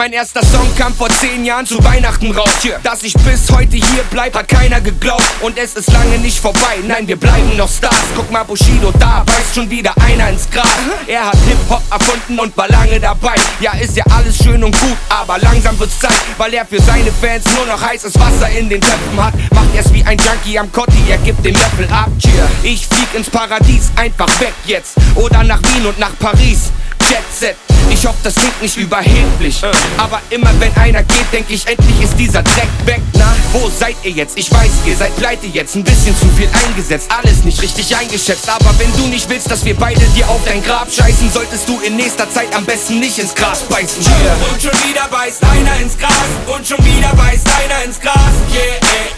Mein erster Song kam vor 10 Jahren zu Weihnachten raus. Dass ich bis heute hier bleib, hat keiner geglaubt. Und es ist lange nicht vorbei, nein, wir bleiben noch Stars. Guck mal, Bushido, da beißt schon wieder einer ins Gras. Er hat Hip-Hop erfunden und war lange dabei. Ja, ist ja alles schön und gut, aber langsam wird's Zeit, weil er für seine Fans nur noch heißes Wasser in den Töpfen hat. Macht erst wie ein Junkie am Kotti, er gibt den Löffel ab. Ich flieg ins Paradies, einfach weg jetzt. Oder nach Wien und nach Paris, Jet Set. Ich hoffe, das klingt nicht überheblich, aber immer wenn einer geht, denk ich, endlich ist dieser Dreck weg. Na, wo seid ihr jetzt? Ich weiß, ihr seid pleite jetzt, ein bisschen zu viel eingesetzt, alles nicht richtig eingeschätzt. Aber wenn du nicht willst, dass wir beide dir auf dein Grab scheißen, solltest du in nächster Zeit am besten nicht ins Gras beißen. Und schon wieder beißt einer ins Gras, und schon wieder beißt einer ins Gras.